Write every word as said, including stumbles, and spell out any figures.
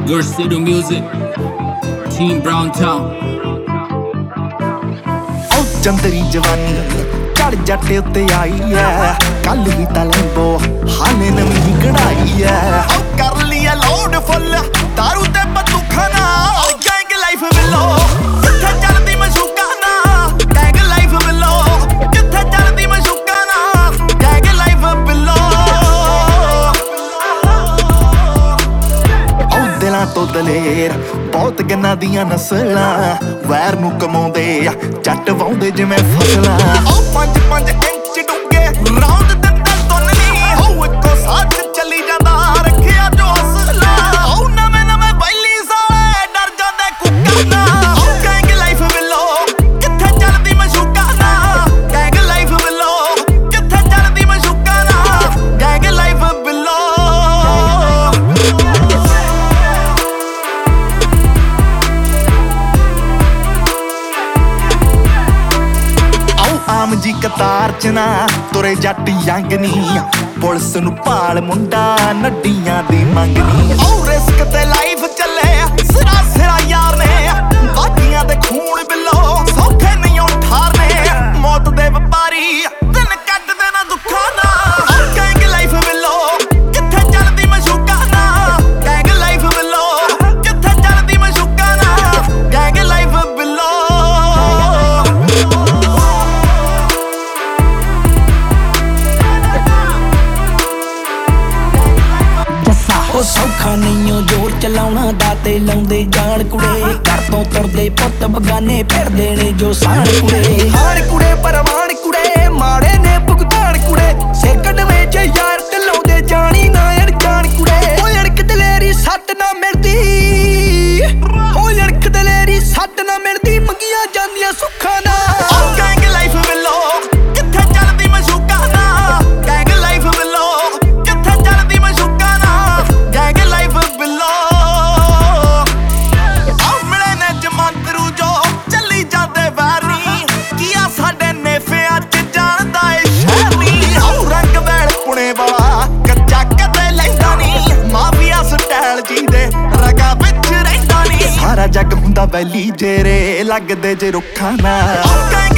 Girl City Music, Team Brown Town। ओ चंदरी जवानी चढ़ जट उत्ते आई है, कल ही तां लंबो हाले नवीं कढ़ाई है। ओ कर लिया लोड फुल दारू ते बंदूखां नाल, गैंग लाइफ विलो कित्थे चलदी मशूका नाल, गैंग लाइफ विलो कित्थे चलदी मशूका नाल, गैंग लाइफ विलो। ओ दिलां तो दलेर बहुत गन्ना दियां नस्लां, वैर नूं कमाउंदे जट वाउंदे जिवें फसलां। ओ पंज पंज इंच डूंगे राउंड दिंदे तुन्नी, हो इक्को साथ चली जांदा रखिया जो हौसला। ओ नवें नवें बैली साले डर जांदे कुक्कां नाल, ओ गैंग लाइफ विलो कित्थे चलदी मशूका नाल, गैंग लाइफ विलो कित्थे चलदी मशूका नाल, गैंग लाइफ विलो। आम जी कतार च ना तुरे जट यंग नी, पुलिस नूं भाल मुंडा नड्डियां दी मंगनी। ओ रिस्क ते लाइफ चले सिरा सिरा यार ने, बाकियां दे खून बिलो सौखे नहीं ओ ठारने। मौत दे व्यापारी दिन कटदे ना दुखां नाल, ओ गैंग लाइफ विलो कित्थे चलदी मशूका नाल, गैंग लाइफ विलो कित्थे चलदी मशूका नाल, गैंग लाइफ विलो। ਉਹ ਸੌਖਾ ਨਹੀਂ ਓ ਜ਼ੋਰ ਚਲਾਉਣਾ ਦਾਤੇ ਲਾਉਂਦੇ ਜਾਣ ਕੁੜੇ, ਘਰ ਤੋਂ ਤੁਰਦੇ ਪੁੱਤ ਬਗਾਨੇ ਫਿਰਦੇ ਨੇ ਜੋ ਸਾਣ ਕੁੜੇ। ਹਾਣ ਕੁੜੇ ਪਰਵਾਨ ਕੁੜੇ ਮਾੜੇ ਨੇ ਭੁਗਤਾਨ ਕੁੜੇ, ਸਿਰ ਕੱਢਵੇਂ ਚ ਯਾਰ ਢਲਾਉਂਦੇ ਜਾਣੀ ਨਾ ਅਣਜਾਣ ਕੁੜੇ। ਓ ਅਣਖ ਦਲੇਰੀ ਸੱਟ ਨਾ ਮਿਲਦੀ, ਓ ਅਣਖ ਦਲੇਰੀ ਸੱਟ ਨਾ ਮਿਲਦੀ, ਮੰਗੀਆਂ ਜਾਂਦੀਆਂ ਸੁੱਖਾਂ ਨਾਲ। ਓ ਗੈਂਗ ਲਾਈਫ ਵਿਲੋ ਕਿੱਥੇ ਚੱਲਦੀ ਮਸ਼ੂਕਾ ਨਾਲ, ਗੈਂਗ ਲਾਈਫ ਵਿਲੋ ਕਿੱਥੇ ਚੱਲਦੀ ਮਸ਼ੂਕਾ ਨਾਲ, ਗੈਂਗ ਲਾਈਫ ਵਿਲੋ। ਆ ਮਿਲੇ ਨੇ ਜਮਾਂਦਰੂ ਜੋ ਚੱਲੀ ਜਾਂਦੇ ਵੈਰ ਨੀ, ਕੀ ਆ ਸਾਡੇ ਨੇਫਿਆਂ ਚ ਜਾਣਦਾ ਏ ਸ਼ਹਿਰ ਨੀ। ਓ ਰੰਗ ਵੈਲ ਪੁਣੇ ਵਾਲਾ ਕੱਚਾ ਕਦੇ ਲੈਂਦਾ ਨੀ, ਮਾਫੀਆ ਸਟਾਈਲ ਜੀ ਦੇ ਰਗਾ ਵਿੱਚ ਰਹਿੰਦਾ ਨੀ। ਸਾਰਾ ਜੱਗ ਹੁੰਦਾ ਵੈਲੀ ਜੇਰੇ ਲੱਗਦੇ ਜੇ ਰੁੱਖਾਂ ਨਾਲ।